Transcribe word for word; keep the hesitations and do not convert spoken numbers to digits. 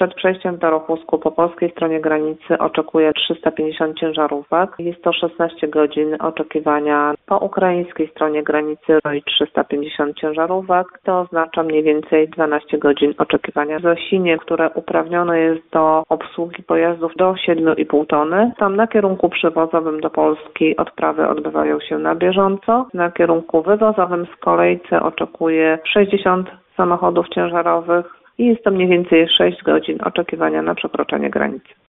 Przed przejściem do Rochusku po polskiej stronie granicy oczekuje trzysta pięćdziesiąt ciężarówek. Jest to szesnaście godzin oczekiwania. Po ukraińskiej stronie granicy stoi trzysta pięćdziesiąt ciężarówek. To oznacza mniej więcej dwanaście godzin oczekiwania. W Zosinie, które uprawnione jest do obsługi pojazdów do siedem i pół tony. Tam na kierunku przywozowym do Polski odprawy odbywają się na bieżąco. Na kierunku wywozowym z kolei oczekuje sześćdziesiąt samochodów ciężarowych i jest to mniej więcej sześć godzin oczekiwania na przekroczenie granicy.